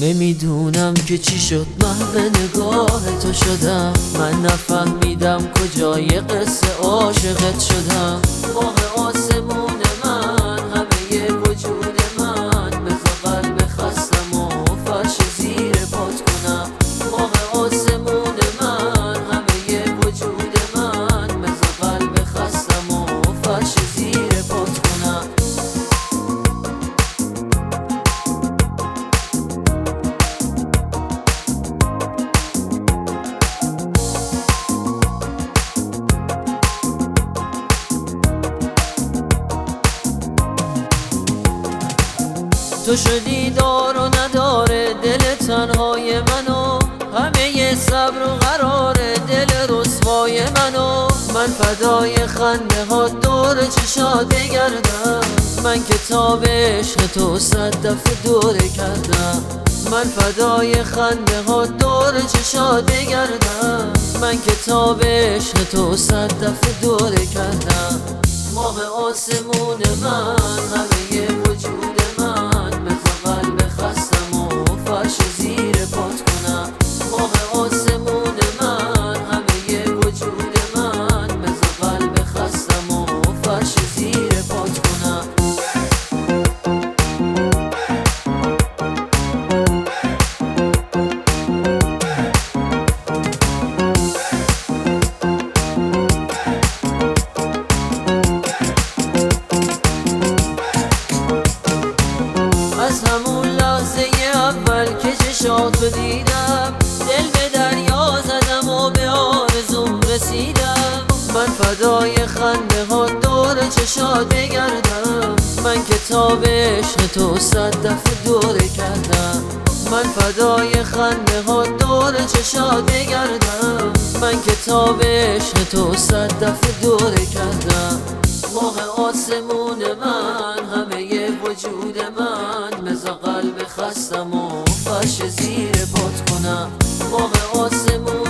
نمیدونم که چی شد محو نگاه تو شدم. من نفهمیدم کجای قصه عاشقت شدم. ماه آسمون من، همه وجود من، بذار قلب خستم و فرش زیر پات کنم. ماه آسمون من، همه وجود من، بذار قلب خستم و فرش زیر پات کنم. تو شدی دار و نداره دل تنهای منو، همه صبر و قرار دل رسوای منو. من فدای خنده ها دور چشات بگردم، من کتاب عشق تو 100 دفعه دوره کردم. من فدای خنده ها دور چشات بگردم، من کتاب عشق تو 100 دفعه دوره کردم. ماه آسمون من، همه وجود من، بذار قلب خستم و فرش زیر پات کنم. ماه آسمون من، همه وجود من، بذار قلب خستم و فرش زیر پات کنم. از همون لحظه اول که چشاتو دیدم، دل به دریا زدم و به آرزوم رسیدم. من فدای خنده ها دور چشات بگردم، من کتاب عشق تو 100 دفعه دوره کردم. من فدای خنده ها دور چشات بگردم، من کتاب عشق تو 100 دفعه دوره کردم. ماه آسمون من، همه وجود من، بذار قلب خستم و فرش زیر پات کنم. ماه آسمون